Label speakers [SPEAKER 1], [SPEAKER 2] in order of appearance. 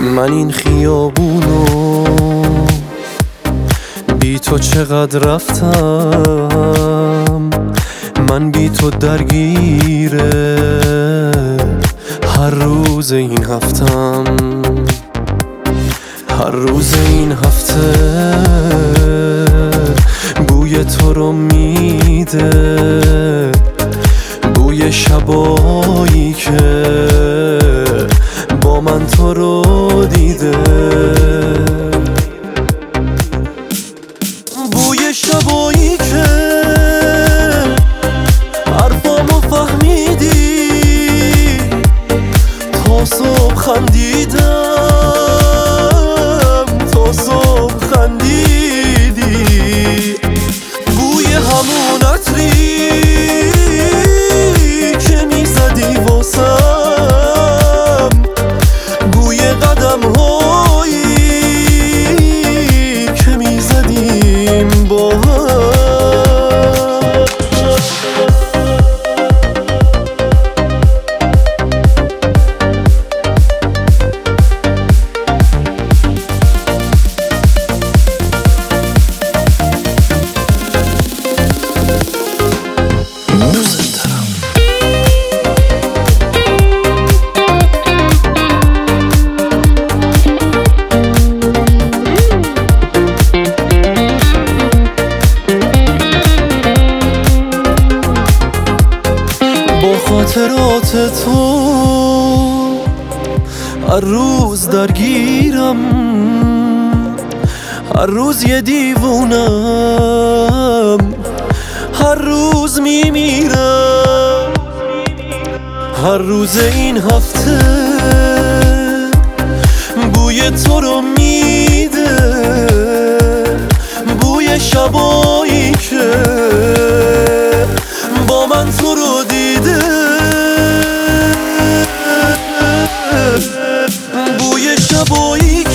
[SPEAKER 1] من این خیابونو بی تو چقدر رفتم، من بی تو درگیره هر روز این هفتم. هر روز این هفته بوی تو رو میده، بوی شبایی که با من تو رو دیده، بوی شبایی که حرفامو فهمیدی، تا صبح خندیدم، تا صبح خندیدی. بوی همون عطری که میزدی واسم، بوی قدم هایی که میزدیم با هم. با خاطرات تو هر روز درگیرم، هر روز یه دیوونم، هر روز میمیرم. هر روز این هفته بوی تو رو میده، بوی شبایی که با من تو رو دیده، بوی شبایی